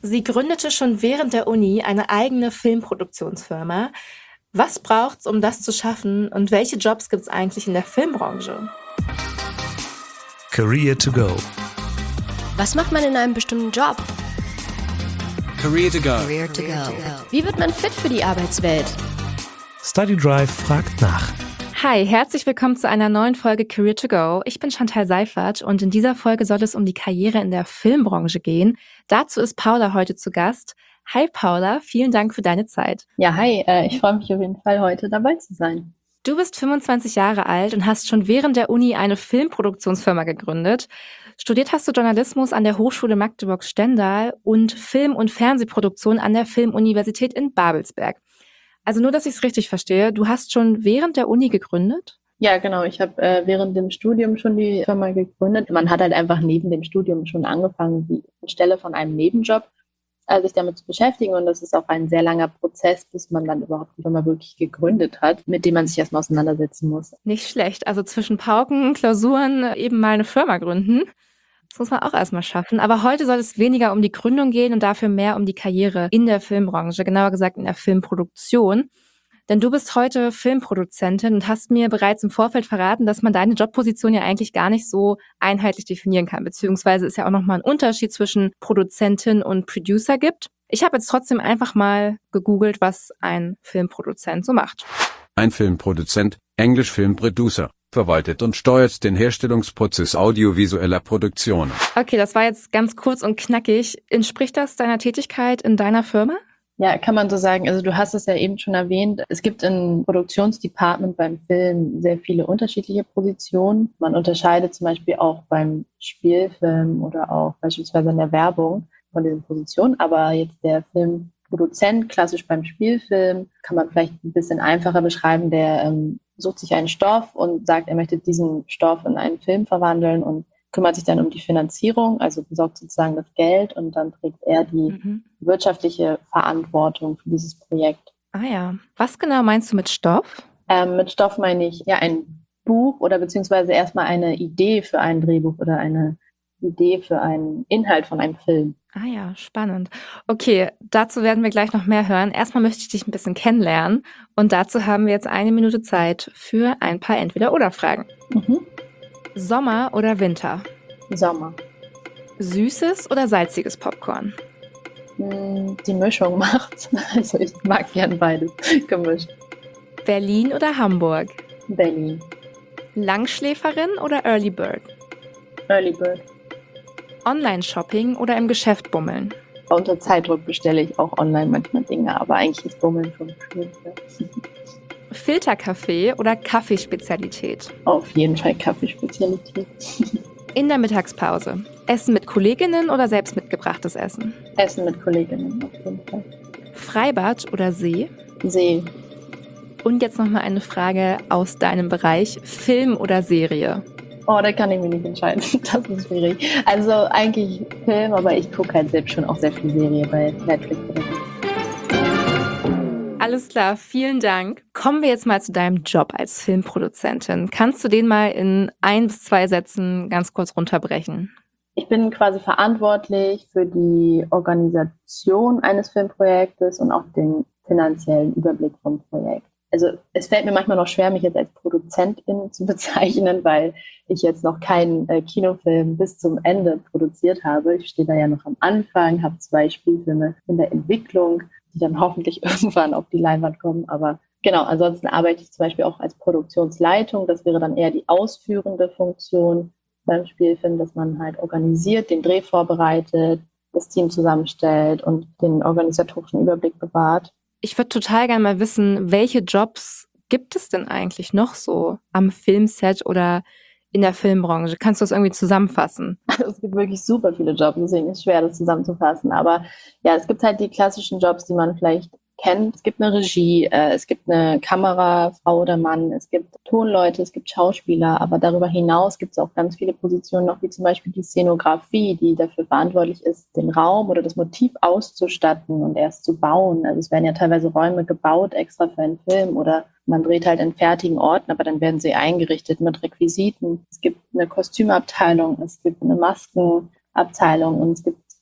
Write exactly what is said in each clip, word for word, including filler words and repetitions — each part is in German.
Sie gründete schon während der Uni eine eigene Filmproduktionsfirma. Was braucht's, um das zu schaffen, und welche Jobs gibt's eigentlich in der Filmbranche? Career to go. Was macht man in einem bestimmten Job? Career to go. Career to go. Wie wird man fit für die Arbeitswelt? Study Drive fragt nach. Hi, herzlich willkommen zu einer neuen Folge Career to go. Ich bin Chantal Seifert und in dieser Folge soll es um die Karriere in der Filmbranche gehen. Dazu ist Paula heute zu Gast. Hi Paula, vielen Dank für deine Zeit. Ja, hi, äh, ich freue mich auf jeden Fall, heute dabei zu sein. Du bist fünfundzwanzig Jahre alt und hast schon während der Uni eine Filmproduktionsfirma gegründet. Studiert hast du Journalismus an der Hochschule Magdeburg-Stendal und Film- und Fernsehproduktion an der Filmuniversität in Babelsberg. Also nur, dass ich es richtig verstehe, du hast schon während der Uni gegründet? Ja, genau. Ich habe äh, während dem Studium schon die Firma gegründet. Man hat halt einfach neben dem Studium schon angefangen, die Stelle von einem Nebenjob, äh, sich damit zu beschäftigen. Und das ist auch ein sehr langer Prozess, bis man dann überhaupt die Firma wirklich gegründet hat, mit dem man sich erstmal auseinandersetzen muss. Nicht schlecht. Also zwischen Pauken, Klausuren eben mal eine Firma gründen. Das muss man auch erstmal schaffen. Aber heute soll es weniger um die Gründung gehen und dafür mehr um die Karriere in der Filmbranche, genauer gesagt in der Filmproduktion. Denn du bist heute Filmproduzentin und hast mir bereits im Vorfeld verraten, dass man deine Jobposition ja eigentlich gar nicht so einheitlich definieren kann, beziehungsweise es ja auch nochmal einen Unterschied zwischen Produzentin und Producer gibt. Ich habe jetzt trotzdem einfach mal gegoogelt, was ein Filmproduzent so macht. Ein Filmproduzent, Englisch Filmproducer, verwaltet und steuert den Herstellungsprozess audiovisueller Produktionen. Okay, das war jetzt ganz kurz und knackig. Entspricht das deiner Tätigkeit in deiner Firma? Ja, kann man so sagen. Also du hast es ja eben schon erwähnt. Es gibt im Produktionsdepartment beim Film sehr viele unterschiedliche Positionen. Man unterscheidet zum Beispiel auch beim Spielfilm oder auch beispielsweise in der Werbung von diesen Positionen. Aber jetzt der Filmproduzent, klassisch beim Spielfilm, kann man vielleicht ein bisschen einfacher beschreiben. Der ähm, sucht sich einen Stoff und sagt, er möchte diesen Stoff in einen Film verwandeln und kümmert sich dann um die Finanzierung, also besorgt sozusagen das Geld, und dann trägt er die mhm. wirtschaftliche Verantwortung für dieses Projekt. Ah ja. Was genau meinst du mit Stoff? Ähm, mit Stoff meine ich ja ein Buch oder beziehungsweise erstmal eine Idee für ein Drehbuch oder eine Idee für einen Inhalt von einem Film. Ah ja, spannend. Okay, dazu werden wir gleich noch mehr hören. Erstmal möchte ich dich ein bisschen kennenlernen und dazu haben wir jetzt eine Minute Zeit für ein paar Entweder-oder-Fragen. Mhm. Sommer oder Winter? Sommer. Süßes oder salziges Popcorn? Die Mischung macht's. Also ich mag gern beides gemischt. Berlin oder Hamburg? Berlin. Langschläferin oder Early Bird? Early Bird. Online-Shopping oder im Geschäft bummeln? Unter Zeitdruck bestelle ich auch online manchmal Dinge, aber eigentlich ist Bummeln schon schön. Filterkaffee oder Kaffeespezialität? Auf jeden Fall Kaffeespezialität. In der Mittagspause. Essen mit Kolleginnen oder selbst mitgebrachtes Essen? Essen mit Kolleginnen, auf jeden Fall. Freibad oder See? See. Und jetzt nochmal eine Frage aus deinem Bereich. Film oder Serie? Oh, da kann ich mich nicht entscheiden. Das ist schwierig. Also eigentlich Film, aber ich gucke halt selbst schon auch sehr viel Serie bei Netflix oder so. Alles klar, vielen Dank. Kommen wir jetzt mal zu deinem Job als Filmproduzentin. Kannst du den mal in ein bis zwei Sätzen ganz kurz runterbrechen? Ich bin quasi verantwortlich für die Organisation eines Filmprojektes und auch den finanziellen Überblick vom Projekt. Also es fällt mir manchmal noch schwer, mich jetzt als Produzentin zu bezeichnen, weil ich jetzt noch keinen äh, Kinofilm bis zum Ende produziert habe. Ich stehe da ja noch am Anfang, habe zwei Spielfilme in der Entwicklung, die dann hoffentlich irgendwann auf die Leinwand kommen. Aber genau, ansonsten arbeite ich zum Beispiel auch als Produktionsleitung. Das wäre dann eher die ausführende Funktion beim Spielfilm, dass man halt organisiert, den Dreh vorbereitet, das Team zusammenstellt und den organisatorischen Überblick bewahrt. Ich würde total gerne mal wissen, welche Jobs gibt es denn eigentlich noch so am Filmset oder in der Filmbranche? Kannst du das irgendwie zusammenfassen? Es gibt wirklich super viele Jobs, deswegen ist es schwer, das zusammenzufassen. Aber ja, es gibt halt die klassischen Jobs, die man vielleicht kennt. Es gibt eine Regie, äh, es gibt eine Kamerafrau oder Mann, es gibt Tonleute, es gibt Schauspieler, aber darüber hinaus gibt es auch ganz viele Positionen noch, wie zum Beispiel die Szenografie, die dafür verantwortlich ist, den Raum oder das Motiv auszustatten und erst zu bauen. Also es werden ja teilweise Räume gebaut extra für einen Film oder man dreht halt in fertigen Orten, aber dann werden sie eingerichtet mit Requisiten. Es gibt eine Kostümabteilung, es gibt eine Maskenabteilung und es gibt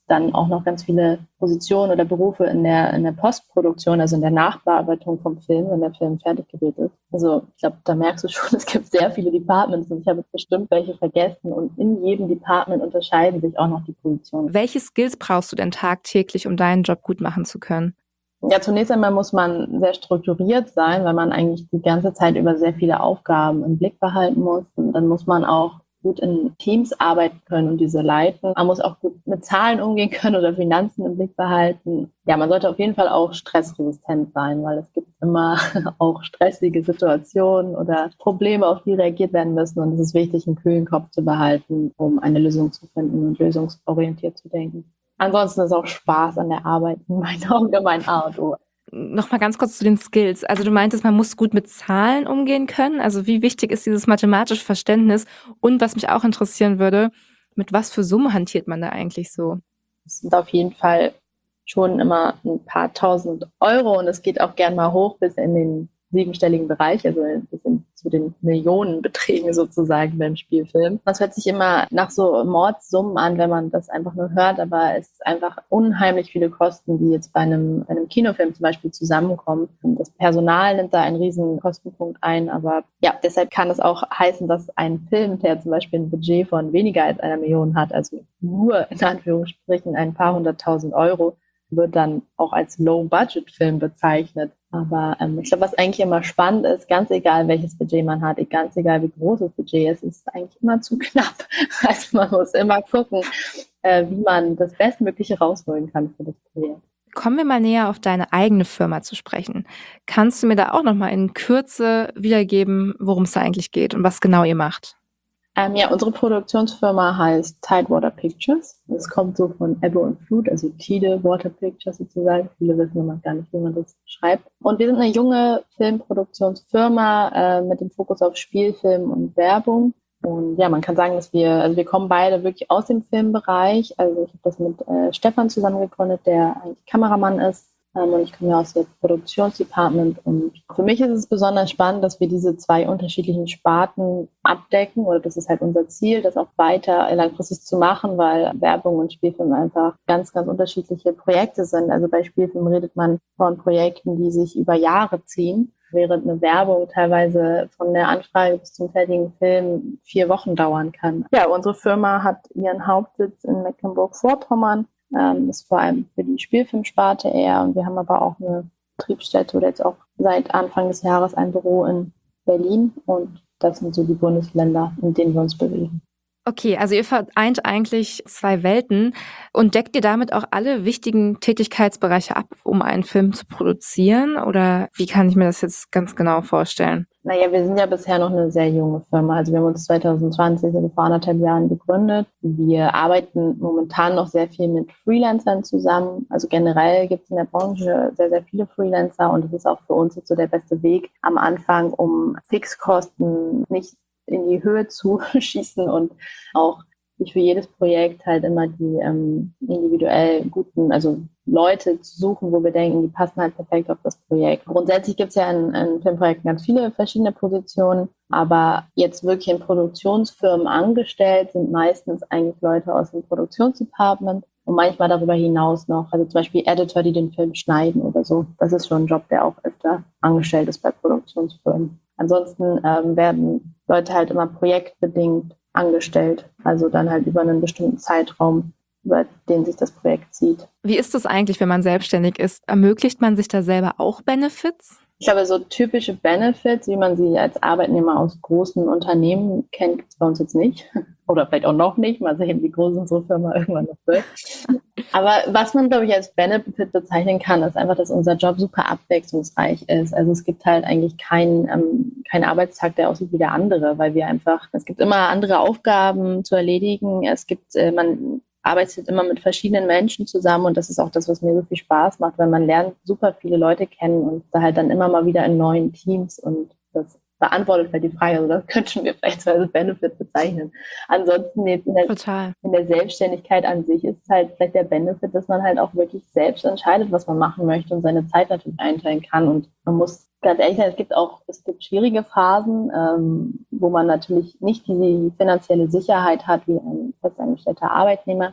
dann auch noch ganz viele Positionen oder Berufe in der, in der Postproduktion, also in der Nachbearbeitung vom Film, wenn der Film fertig gedreht ist. Also ich glaube, da merkst du schon, es gibt sehr viele Departments und ich habe jetzt bestimmt welche vergessen und in jedem Department unterscheiden sich auch noch die Positionen. Welche Skills brauchst du denn tagtäglich, um deinen Job gut machen zu können? Ja, zunächst einmal muss man sehr strukturiert sein, weil man eigentlich die ganze Zeit über sehr viele Aufgaben im Blick behalten muss. Und dann muss man auch gut in Teams arbeiten können und diese leiten. Man muss auch gut mit Zahlen umgehen können oder Finanzen im Blick behalten. Ja, man sollte auf jeden Fall auch stressresistent sein, weil es gibt immer auch stressige Situationen oder Probleme, auf die reagiert werden müssen. Und es ist wichtig, einen kühlen Kopf zu behalten, um eine Lösung zu finden und lösungsorientiert zu denken. Ansonsten ist auch Spaß an der Arbeit in meinen Augen mein A und O. Nochmal ganz kurz zu den Skills. Also du meintest, man muss gut mit Zahlen umgehen können. Also wie wichtig ist dieses mathematische Verständnis? Und was mich auch interessieren würde, mit was für Summen hantiert man da eigentlich so? Es sind auf jeden Fall schon immer ein paar tausend Euro und es geht auch gern mal hoch bis in den siebenstelligen Bereich, also bis in, zu den Millionenbeträgen sozusagen beim Spielfilm. Das hört sich immer nach so Mordsummen an, wenn man das einfach nur hört, aber es ist einfach unheimlich viele Kosten, die jetzt bei einem, bei einem Kinofilm zum Beispiel zusammenkommen. Und das Personal nimmt da einen riesen Kostenpunkt ein, aber ja, deshalb kann es auch heißen, dass ein Film, der zum Beispiel ein Budget von weniger als einer Million hat, also nur in Anführungsstrichen ein paar hunderttausend Euro, wird dann auch als Low-Budget-Film bezeichnet. Aber ähm, ich glaube, was eigentlich immer spannend ist, ganz egal, welches Budget man hat, ganz egal, wie groß das Budget ist, ist eigentlich immer zu knapp. Also man muss immer gucken, äh, wie man das Bestmögliche rausholen kann für das Projekt. Kommen wir mal näher auf deine eigene Firma zu sprechen. Kannst du mir da auch noch mal in Kürze wiedergeben, worum es da eigentlich geht und was genau ihr macht? Ähm, ja, unsere Produktionsfirma heißt Tidewater Pictures. Das kommt so von Ebbe und Flut, also Tide Water Pictures sozusagen. Viele wissen immer gar nicht, wie man das schreibt. Und wir sind eine junge Filmproduktionsfirma äh, mit dem Fokus auf Spielfilm und Werbung. Und ja, man kann sagen, dass wir, also wir kommen beide wirklich aus dem Filmbereich. Also ich habe das mit äh, Stefan zusammen gegründet, der eigentlich Kameramann ist. Und ich komme ja aus dem Produktionsdepartment und für mich ist es besonders spannend, dass wir diese zwei unterschiedlichen Sparten abdecken oder das ist halt unser Ziel, das auch weiter langfristig zu machen, weil Werbung und Spielfilm einfach ganz, ganz unterschiedliche Projekte sind. Also bei Spielfilm redet man von Projekten, die sich über Jahre ziehen, während eine Werbung teilweise von der Anfrage bis zum fertigen Film vier Wochen dauern kann. Ja, unsere Firma hat ihren Hauptsitz in Mecklenburg-Vorpommern. Ähm, ist vor allem für die Spielfilmsparte eher und wir haben aber auch eine Betriebsstätte oder jetzt auch seit Anfang des Jahres ein Büro in Berlin und das sind so die Bundesländer, in denen wir uns bewegen. Okay, also ihr vereint eigentlich zwei Welten und deckt ihr damit auch alle wichtigen Tätigkeitsbereiche ab, um einen Film zu produzieren? Oder wie kann ich mir das jetzt ganz genau vorstellen? Naja, wir sind ja bisher noch eine sehr junge Firma. Also wir haben uns zwanzig zwanzig, also vor anderthalb Jahren gegründet. Wir arbeiten momentan noch sehr viel mit Freelancern zusammen. Also generell gibt es in der Branche sehr, sehr viele Freelancer und das ist auch für uns jetzt so der beste Weg am Anfang, um Fixkosten nicht in die Höhe zu schießen und auch sich für jedes Projekt halt immer die ähm, individuell guten, also Leute zu suchen, wo wir denken, die passen halt perfekt auf das Projekt. Grundsätzlich gibt es ja in, in Filmprojekten ganz viele verschiedene Positionen, aber jetzt wirklich in Produktionsfirmen angestellt sind meistens eigentlich Leute aus dem Produktionsdepartment und manchmal darüber hinaus noch, also zum Beispiel Editor, die den Film schneiden oder so. Das ist schon ein Job, der auch öfter angestellt ist bei Produktionsfirmen. Ansonsten ähm, werden Leute halt immer projektbedingt angestellt, also dann halt über einen bestimmten Zeitraum, über den sich das Projekt zieht. Wie ist das eigentlich, wenn man selbstständig ist? Ermöglicht man sich da selber auch Benefits? Ich glaube, so typische Benefits, wie man sie als Arbeitnehmer aus großen Unternehmen kennt, gibt es bei uns jetzt nicht. Oder vielleicht auch noch nicht. Mal sehen, wie groß unsere Firma irgendwann noch wird. Aber was man, glaube ich, als Benefit bezeichnen kann, ist einfach, dass unser Job super abwechslungsreich ist. Also es gibt halt eigentlich keinen ähm, keinen Arbeitstag, der aussieht wie der andere, weil wir einfach, es gibt immer andere Aufgaben zu erledigen. Es gibt, äh, man arbeitet immer mit verschiedenen Menschen zusammen und das ist auch das, was mir so viel Spaß macht, weil man lernt super viele Leute kennen und da halt dann immer mal wieder in neuen Teams und das beantwortet halt die Frage, also das könnten wir vielleicht so als Benefit bezeichnen. Ansonsten jetzt in der, Total. in der Selbstständigkeit an sich ist halt vielleicht der Benefit, dass man halt auch wirklich selbst entscheidet, was man machen möchte und seine Zeit natürlich einteilen kann und man muss ganz ehrlich sein, es gibt auch, es gibt schwierige Phasen, ähm, wo man natürlich nicht die finanzielle Sicherheit hat wie ein festangestellter Arbeitnehmer.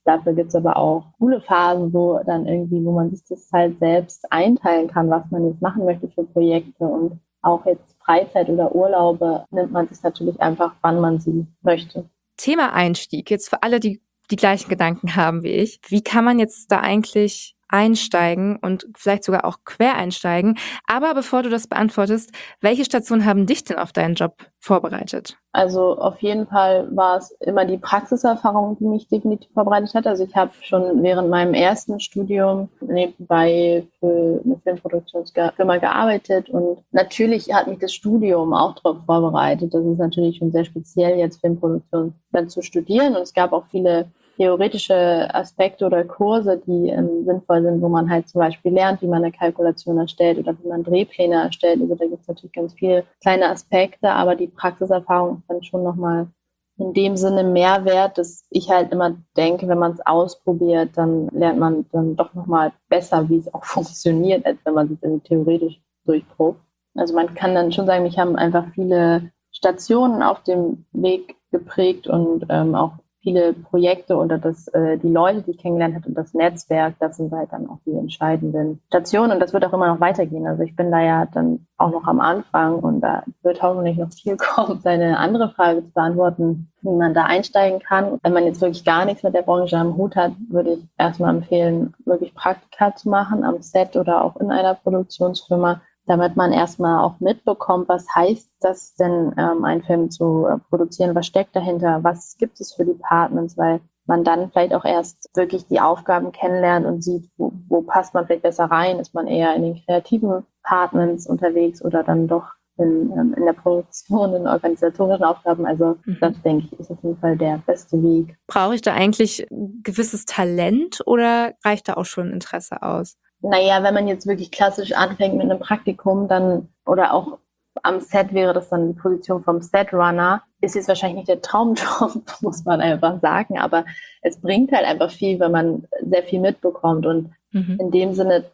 Dafür gibt es aber auch coole Phasen, wo dann irgendwie, wo man sich das halt selbst einteilen kann, was man jetzt machen möchte für Projekte. Und auch jetzt Freizeit oder Urlaube nimmt man sich natürlich einfach, wann man sie möchte. Thema Einstieg, jetzt für alle, die die gleichen Gedanken haben wie ich. Wie kann man jetzt da eigentlich einsteigen und vielleicht sogar auch quer einsteigen? Aber bevor du das beantwortest, welche Stationen haben dich denn auf deinen Job vorbereitet? Also auf jeden Fall war es immer die Praxiserfahrung, die mich definitiv vorbereitet hat. Also ich habe schon während meinem ersten Studium nebenbei für eine Filmproduktionsfirma gearbeitet und natürlich hat mich das Studium auch darauf vorbereitet. Das ist natürlich schon sehr speziell, jetzt Filmproduktion dann zu studieren und es gab auch viele theoretische Aspekte oder Kurse, die ähm, sinnvoll sind, wo man halt zum Beispiel lernt, wie man eine Kalkulation erstellt oder wie man Drehpläne erstellt. Also da gibt es natürlich ganz viele kleine Aspekte, aber die Praxiserfahrung ist dann schon nochmal in dem Sinne Mehrwert, dass ich halt immer denke, wenn man es ausprobiert, dann lernt man dann doch nochmal besser, wie es auch funktioniert, als wenn man es irgendwie theoretisch durchprobt. Also man kann dann schon sagen, mich haben einfach viele Stationen auf dem Weg geprägt und ähm, auch viele Projekte oder das, äh, die Leute, die ich kennengelernt habe und das Netzwerk, das sind halt dann auch die entscheidenden Stationen und das wird auch immer noch weitergehen. Also ich bin da ja dann auch noch am Anfang und da wird hoffentlich noch viel kommen, seine andere Frage zu beantworten, wie man da einsteigen kann. Wenn man jetzt wirklich gar nichts mit der Branche am Hut hat, würde ich erstmal empfehlen, wirklich Praktika zu machen am Set oder auch in einer Produktionsfirma, damit man erstmal auch mitbekommt, was heißt das denn, ähm, einen Film zu äh, produzieren, was steckt dahinter, was gibt es für Departments, weil man dann vielleicht auch erst wirklich die Aufgaben kennenlernt und sieht, wo, wo passt man vielleicht besser rein, ist man eher in den kreativen Departments unterwegs oder dann doch in, ähm, in der Produktion, in organisatorischen Aufgaben, also mhm. das denke ich, ist auf jeden Fall der beste Weg. Brauche ich da eigentlich ein gewisses Talent oder reicht da auch schon Interesse aus? Naja, wenn man jetzt wirklich klassisch anfängt mit einem Praktikum, dann oder auch am Set wäre das dann die Position vom Setrunner. Ist jetzt wahrscheinlich nicht der Traumjob, muss man einfach sagen, aber es bringt halt einfach viel, wenn man sehr viel mitbekommt und mhm. in dem Sinne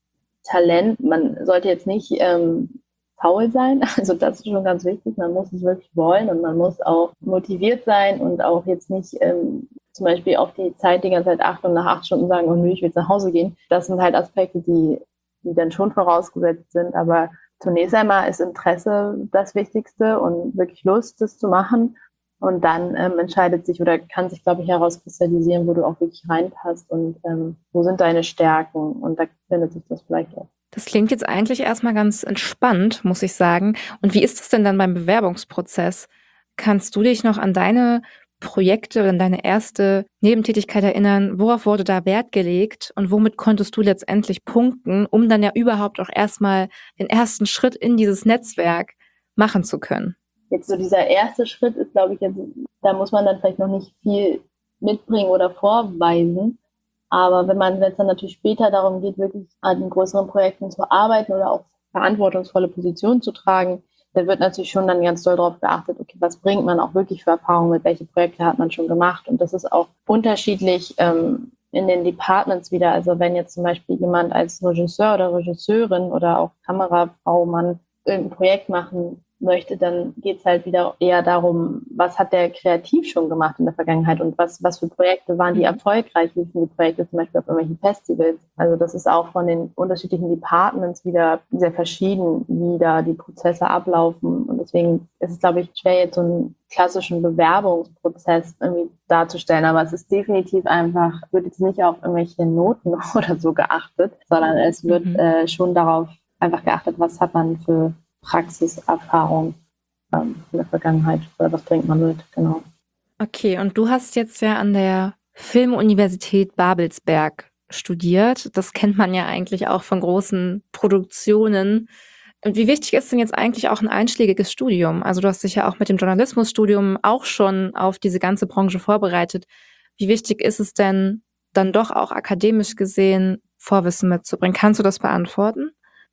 Talent, man sollte jetzt nicht ähm, faul sein, also das ist schon ganz wichtig, man muss es wirklich wollen und man muss auch motiviert sein und auch jetzt nicht ähm, zum Beispiel auf die Zeit die ganze Zeit acht und nach acht Stunden sagen, oh nö, ich will jetzt nach Hause gehen. Das sind halt Aspekte, die, die dann schon vorausgesetzt sind. Aber zunächst einmal ist Interesse das Wichtigste und wirklich Lust, das zu machen. Und dann ähm, entscheidet sich oder kann sich, glaube ich, herauskristallisieren, wo du auch wirklich reinpasst und ähm, wo sind deine Stärken. Und da findet sich das vielleicht auch. Das klingt jetzt eigentlich erstmal ganz entspannt, muss ich sagen. Und wie ist das denn dann beim Bewerbungsprozess? Kannst du dich noch an deine Projekte oder an deine erste Nebentätigkeit erinnern? Worauf wurde da Wert gelegt und womit konntest du letztendlich punkten, um dann ja überhaupt auch erstmal den ersten Schritt in dieses Netzwerk machen zu können? Jetzt so dieser erste Schritt ist, glaube ich, jetzt, da muss man dann vielleicht noch nicht viel mitbringen oder vorweisen. Aber wenn man, wenn es dann natürlich später darum geht, wirklich an größeren Projekten zu arbeiten oder auch verantwortungsvolle Positionen zu tragen, da wird natürlich schon dann ganz doll darauf geachtet, okay, was bringt man auch wirklich für Erfahrungen mit, welche Projekte hat man schon gemacht. Und das ist auch unterschiedlich ähm, in den Departments wieder. Also wenn jetzt zum Beispiel jemand als Regisseur oder Regisseurin oder auch Kamerafrau, Mann irgendein Projekt machen möchte, dann geht es halt wieder eher darum, was hat der kreativ schon gemacht in der Vergangenheit und was, was für Projekte waren die erfolgreich, wie sind die Projekte zum Beispiel auf irgendwelchen Festivals. Also das ist auch von den unterschiedlichen Departments wieder sehr verschieden, wie da die Prozesse ablaufen und deswegen ist es, glaube ich, schwer jetzt so einen klassischen Bewerbungsprozess irgendwie darzustellen, aber es ist definitiv einfach, wird jetzt nicht auf irgendwelche Noten oder so geachtet, sondern es wird mhm. äh, schon darauf einfach geachtet, was hat man für Praxiserfahrung ähm, in der Vergangenheit oder was bringt man mit, genau. Okay, und du hast jetzt ja an der Filmuniversität Babelsberg studiert. Das kennt man ja eigentlich auch von großen Produktionen. Und wie wichtig ist denn jetzt eigentlich auch ein einschlägiges Studium? Also du hast dich ja auch mit dem Journalismusstudium auch schon auf diese ganze Branche vorbereitet. Wie wichtig ist es denn, dann doch auch akademisch gesehen Vorwissen mitzubringen? Kannst du das beantworten?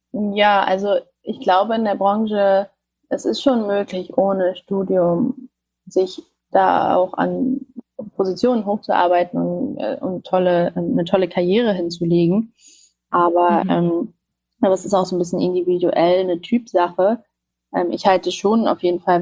Ja, also ich glaube in der Branche, es ist schon möglich, ohne Studium sich da auch an Positionen hochzuarbeiten und, äh, und tolle, eine tolle Karriere hinzulegen. Aber, mhm. ähm, aber es ist auch so ein bisschen individuell eine Typsache. Ähm, ich halte schon auf jeden Fall was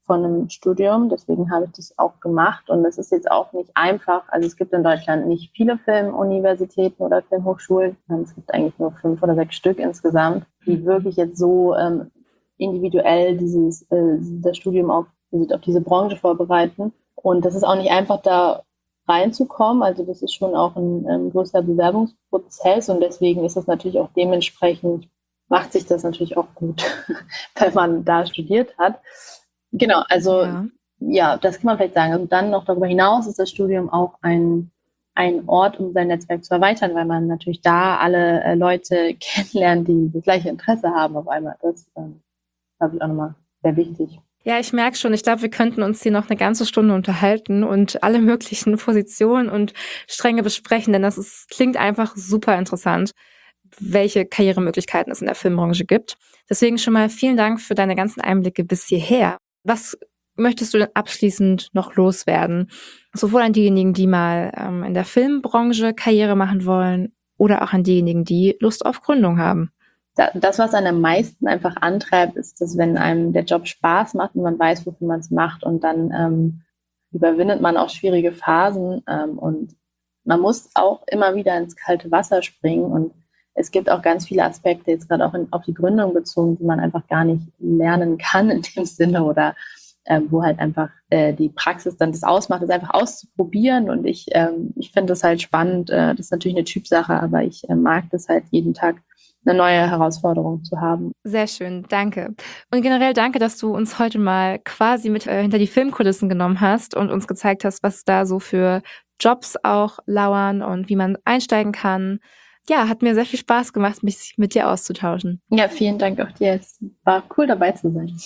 von einem Studium. Deswegen habe ich das auch gemacht. Und das ist jetzt auch nicht einfach. Also es gibt in Deutschland nicht viele Filmuniversitäten oder Filmhochschulen. Es gibt eigentlich nur fünf oder sechs Stück insgesamt, die wirklich jetzt so ähm, individuell dieses äh, das Studium auf, auf diese Branche vorbereiten. Und das ist auch nicht einfach, da reinzukommen. Also das ist schon auch ein, ein größer Bewerbungsprozess und deswegen ist es natürlich auch dementsprechend, macht sich das natürlich auch gut, wenn man da studiert hat. Genau, also ja. ja, das kann man vielleicht sagen. Also dann noch darüber hinaus ist das Studium auch ein, ein Ort, um sein Netzwerk zu erweitern, weil man natürlich da alle äh, Leute kennenlernt, die das gleiche Interesse haben auf einmal. Das ähm, glaube ich auch nochmal sehr wichtig. Ja, ich merke schon, ich glaube, wir könnten uns hier noch eine ganze Stunde unterhalten und alle möglichen Positionen und Stränge besprechen, denn das ist, klingt einfach super interessant, welche Karrieremöglichkeiten es in der Filmbranche gibt. Deswegen schon mal vielen Dank für deine ganzen Einblicke bis hierher. Was möchtest du denn abschließend noch loswerden? Sowohl an diejenigen, die mal ähm, in der Filmbranche Karriere machen wollen oder auch an diejenigen, die Lust auf Gründung haben. Das, was einen am meisten einfach antreibt, ist, dass wenn einem der Job Spaß macht und man weiß, wofür man es macht und dann ähm, überwindet man auch schwierige Phasen ähm, und man muss auch immer wieder ins kalte Wasser springen und es gibt auch ganz viele Aspekte, jetzt gerade auch in, auf die Gründung bezogen, die man einfach gar nicht lernen kann in dem Sinne oder äh, wo halt einfach äh, die Praxis dann das ausmacht, das einfach auszuprobieren und ich, ähm, ich finde das halt spannend, äh, das ist natürlich eine Typsache, aber ich äh, mag das halt jeden Tag eine neue Herausforderung zu haben. Sehr schön, danke. Und generell danke, dass du uns heute mal quasi mit äh, hinter die Filmkulissen genommen hast und uns gezeigt hast, was da so für Jobs auch lauern und wie man einsteigen kann. Ja, hat mir sehr viel Spaß gemacht, mich mit dir auszutauschen. Ja, vielen Dank auch dir. Es war cool, dabei zu sein.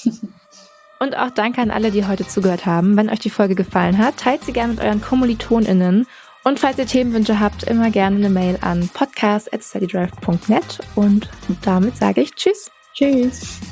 Und auch danke an alle, die heute zugehört haben. Wenn euch die Folge gefallen hat, teilt sie gerne mit euren KommilitonInnen. Und falls ihr Themenwünsche habt, immer gerne eine Mail an podcast at studydrive punkt net. Und damit sage ich Tschüss. Tschüss.